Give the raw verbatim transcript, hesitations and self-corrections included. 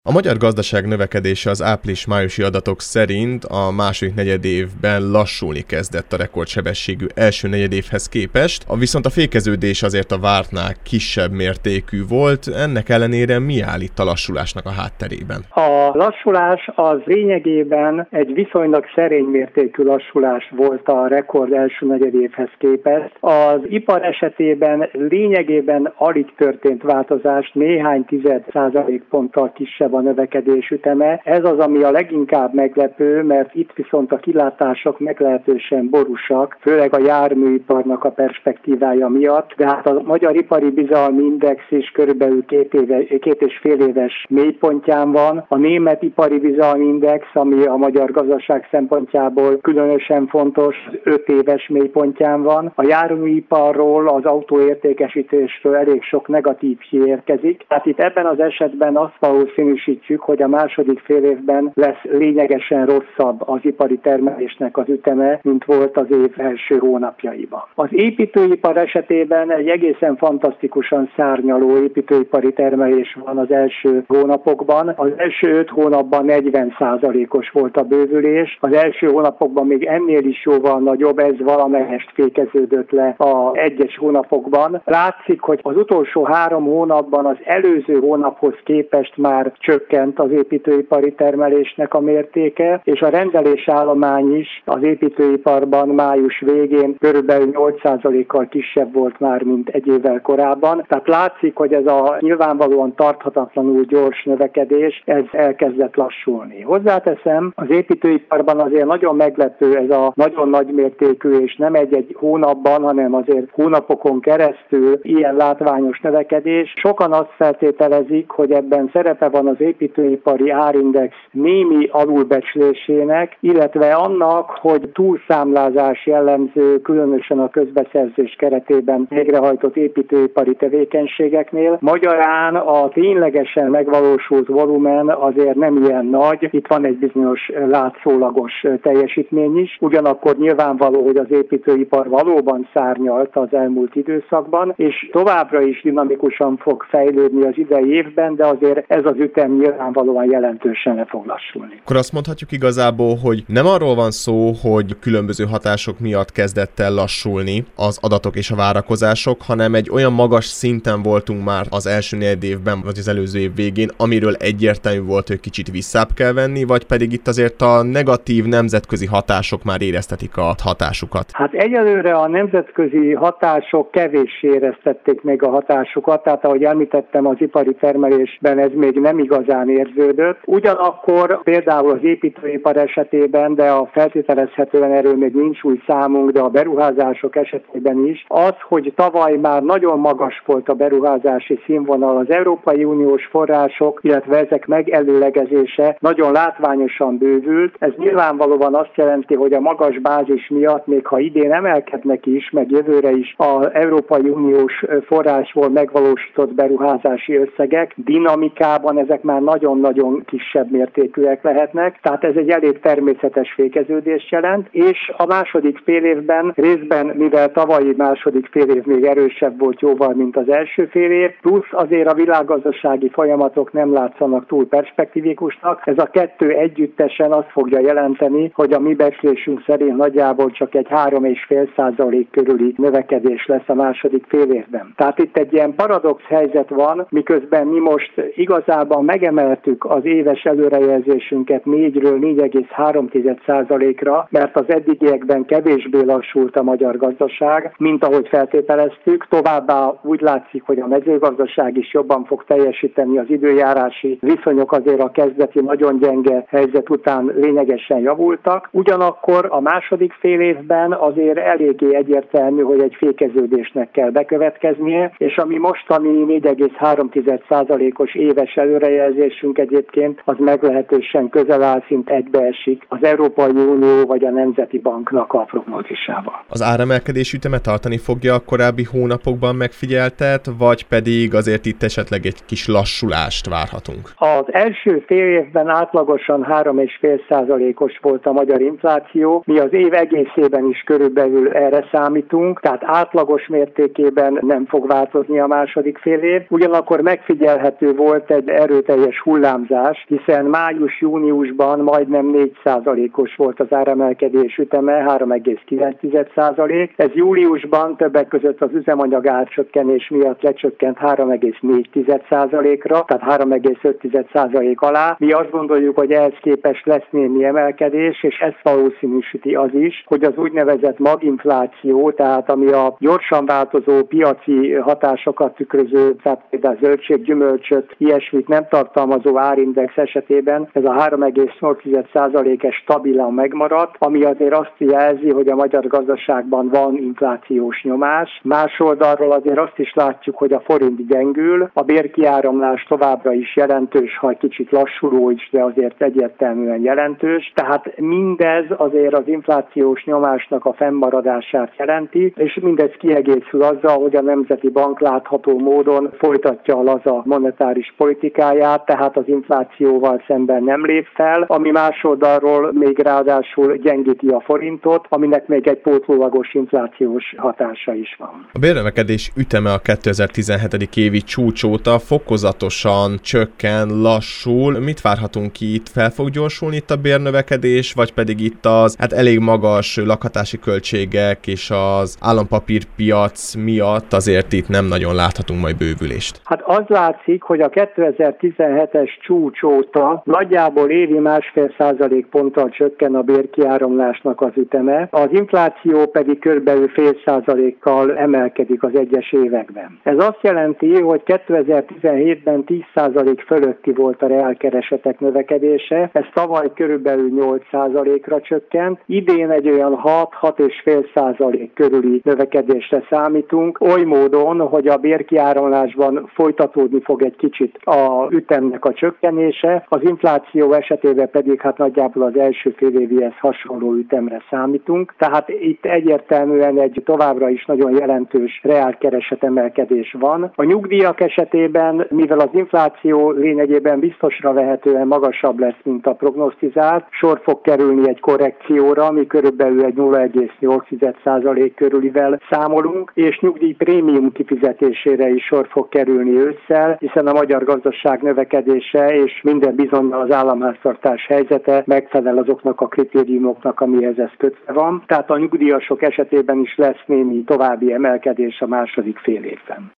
A magyar gazdaság növekedése az április-májusi adatok szerint a második negyedévben lassulni kezdett a rekordsebességű első negyedévhez képest, viszont a fékeződés azért a vártnál kisebb mértékű volt. Ennek ellenére mi áll itt a lassulásnak a hátterében? A lassulás az lényegében egy viszonylag szerény mértékű lassulás volt a rekord első negyedévhez képest. Az ipar esetében lényegében alig történt változás, néhány tized százalékponttal kisebb a növekedés üteme. Ez az, ami a leginkább meglepő, mert itt viszont a kilátások meglehetősen borúsak, főleg a járműiparnak a perspektívája miatt, de hát a Magyar Ipari Bizalmi Index is körülbelül két, éve, két és fél éves mélypontján van. A Német Ipari Bizalmi Index, ami a magyar gazdaság szempontjából különösen fontos, öt éves mélypontján van. A járműiparról, az autóértékesítésről elég sok negatív hír érkezik. Hát itt ebben az esetben azt valószínűsítjük, hogy a második fél évben lesz lényegesen rosszabb az ipari termelésnek az üteme, mint volt az év első hónapjaiban. Az építőipar esetében egy egészen fantasztikusan szárnyaló építőipari termelés van az első hónapokban. Az első öt hónapban negyven százalékos volt a bővülés, az első hónapokban még ennél is jóval nagyobb, ez valamelyest fékeződött le az egyes hónapokban. Látszik, hogy az utolsó három hónapban az előző hónaphoz képest már csökkent az építőipari termelésnek a mértéke, és a rendelésállomány is az építőiparban május végén körülbelül nyolc százalékkal kisebb volt már, mint egy évvel korábban. Tehát látszik, hogy ez a nyilvánvalóan tarthatatlanul gyors növekedés, ez elkezdett lassulni. Hozzáteszem, az építőiparban azért nagyon meglepő ez a nagyon nagy mértékű, és nem egy-egy hónapban, hanem azért hónapokon keresztül ilyen látványos növekedés. Sokan azt feltételezik, hogy ebben szerepe van az építőipari árindex némi alulbecslésének, illetve annak, hogy túlszámlázás jellemző, különösen a közbeszerzés keretében végrehajtott építőipari tevékenységeknél. Magyarán a ténylegesen megvalósult volumen azért nem ilyen nagy, itt van egy bizonyos látszólagos teljesítmény is, ugyanakkor nyilvánvaló, hogy az építőipar valóban szárnyalt az elmúlt időszakban, és továbbra is dinamikusan fog fejlődni az idei évben, de azért ez az ütem nyilvánvalóan jelentősen le fog lassulni. Akkor azt mondhatjuk igazából, hogy nem arról van szó, hogy különböző hatások miatt kezdett el lassulni az adatok és a várakozások, hanem egy olyan magas szinten voltunk már az első negyed évben, vagy az előző év végén, amiről egyértelmű volt, hogy kicsit visszább kell venni, vagy pedig itt azért a negatív nemzetközi hatások már éreztetik a hatásukat? Hát egyelőre a nemzetközi hatások kevéssé éreztették még a hatásukat, tehát ahogy említettem, az ipari termelésben ez még nem igazán érződött. Ugyanakkor például az építőipar esetében, de a feltételezhetően erről még nincs új számunk, de a beruházások esetében is, az, hogy tavaly már nagyon magas volt a beruházási színvonal, az Európai Uniós források, illetve ezek megelőlegezése nagyon látványosan bővült. Ez nyilvánvalóan azt jelenti, hogy a magas bázis miatt, még ha idén emelkednek is, meg jövőre is az Európai Uniós forrásból megvalósított beruházási összegek dinamikában ezek már nagyon-nagyon kisebb mértékűek lehetnek, tehát ez egy elég természetes fékeződést jelent, és a második fél évben részben, mivel tavalyi második fél év még erősebb volt jóval, mint az első fél év, plusz azért a világgazdasági folyamatok nem látszanak túl perspektívikusnak, ez a kettő együttesen azt fogja jelenteni, hogy a mi becslésünk szerint nagyjából csak egy három egész öt százalék körüli növekedés lesz a második fél évben. Tehát itt egy ilyen paradox helyzet van, miközben mi most igazából megemeltük az éves előrejelzésünket négyről négy egész három százalékra, mert az eddigiekben kevésbé lassult a magyar gazdaság, mint ahogy feltételeztük. Továbbá úgy látszik, hogy a mezőgazdaság is jobban fog teljesíteni, az időjárási viszonyok azért a kezdeti nagyon gyenge helyzet után lényegesen javultak. Ugyanakkor a második fél évben azért eléggé egyértelmű, hogy egy fékeződésnek kell bekövetkeznie, és ami mostani négy egész három százalékos éves előrejelzésünk egyébként, az meglehetősen közel áll, szint egybeesik az Európai Unió vagy a Nemzeti Banknak a prognózisával. Az áremelkedés üteme tartani fogja a korábbi hónapokban megfigyeltet, vagy pedig azért itt esetleg egy kis lassulást várhatunk? Az első fél évben átlagosan három egész öt százalékos volt a magyar infláció, mi az év egészében is körülbelül erre számítunk, tehát átlagos mértékében nem fog változni a második fél év. Ugyanakkor megfigyelhető volt egy erőteljes erőteljes hullámzás, hiszen május-júniusban majdnem négy százalékos volt az áremelkedés üteme, három egész kilenc százalék. Ez júliusban többek között az üzemanyag árcsökkenés miatt lecsökkent három egész négy százalékra, tehát három egész öt százalék alá. Mi azt gondoljuk, hogy ehhez képest lesz némi emelkedés, és ezt valószínűsíti az is, hogy az úgynevezett maginfláció, tehát ami a gyorsan változó piaci hatásokat tükröző, tehát például zöldség, gyümölcsöt, ilyesmit nem tartalmazó árindex esetében ez a három egész nyolc százalékes stabilan megmaradt, ami azért azt jelzi, hogy a magyar gazdaságban van inflációs nyomás. Más oldalról azért azt is látjuk, hogy a forint gyengül, a bérkiáramlás továbbra is jelentős, ha egy kicsit lassuló is, de azért egyértelműen jelentős. Tehát mindez azért az inflációs nyomásnak a fennmaradását jelenti, és mindez kiegészül azzal, hogy a Nemzeti Bank látható módon folytatja a laza monetáris politikáját, tehát az inflációval szemben nem lép fel, ami más oldalról még ráadásul gyengíti a forintot, aminek még egy pótlólagos inflációs hatása is van. A bérnövekedés üteme a kétezer-tizenhetedik évi csúcs óta fokozatosan csökken, lassul. Mit várhatunk ki itt? Fel fog gyorsulni itt a bérnövekedés, vagy pedig itt az hát elég magas lakhatási költségek és az állampapírpiac miatt azért itt nem nagyon láthatunk majd bővülést? Hát az látszik, hogy a kétezer-tizenhetes csúcs óta nagyjából évi másfél százalék ponttal csökken a bérkiáramlásnak az üteme, az infláció pedig körülbelül fél százalékkal emelkedik az egyes években. Ez azt jelenti, hogy kétezer-tizenhétben tíz százalék fölötti volt a reálkeresetek növekedése, ez tavaly körülbelül nyolc százalékra csökkent, idén egy olyan hat-hat egész öt százalék körüli növekedésre számítunk, oly módon, hogy a bérkiáramlásban folytatódni fog egy kicsit a ütemnek a csökkenése, az infláció esetében pedig hát nagyjából az első fél évihez hasonló ütemre számítunk, tehát itt egyértelműen egy továbbra is nagyon jelentős reálkereset emelkedés van. A nyugdíjak esetében, mivel az infláció lényegében biztosra vehetően magasabb lesz, mint a prognosztizált, sor fog kerülni egy korrekcióra, ami körülbelül egy nulla egész nyolc százalék körülivel számolunk, és nyugdíjprémium kifizetésére is sor fog kerülni ősszel, hiszen a magyar gazdaság növekedése és minden bizonnyal az államháztartás helyzete megfelel azoknak a kritériumoknak, amihez ez kötve van. Tehát a nyugdíjasok esetében is lesz némi további emelkedés a második fél évben.